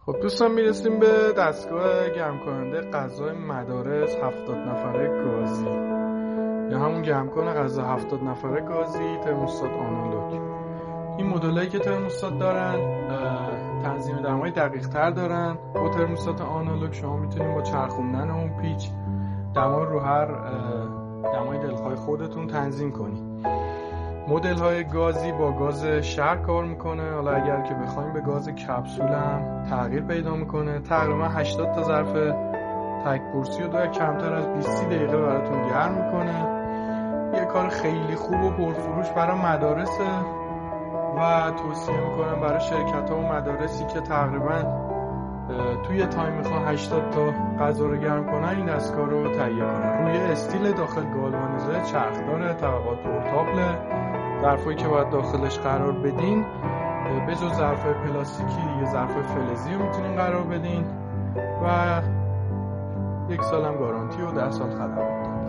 خب دوستان میرسیم به دستگاه گرم کننده غذای مدارس 70 نفره گازی یا همون گرم کنه غذا 70 نفره گازی ترموستات آنالوگ. این مدلایی که ترموستات دارن تنظیم دمای دقیق تر دارن. با ترموستات آنالوگ شما میتونید با چرخوندن اون پیچ دمای رو هر دمای دلخواه خودتون تنظیم کنید. مدل های گازی با گاز شر کار میکنه. حالا اگر که بخوایم به گاز کپسول هم تغییر پیدا میکنه. تقریبا 80 تا ظرف تک پرسی رو کمتر از 20 دقیقه براتون گرم میکنه. یه کار خیلی خوب و پرفروش برای مدارسه و توصیه میکنم برای شرکت ها و مدارسی که تقریبا توی تایم میخوان 80 تا غذا رو گرم کنن این دستگاه رو تهیه کنن. روی استیل داخل گالوانیزه چرخداره، طبقات پورتابل. ظرفایی که باید داخلش قرار بدین به جز ظرفای پلاستیکی یه ظرف فلزی رو میتونین قرار بدین و 1 سال هم گارانتی و 10 سال خدمات.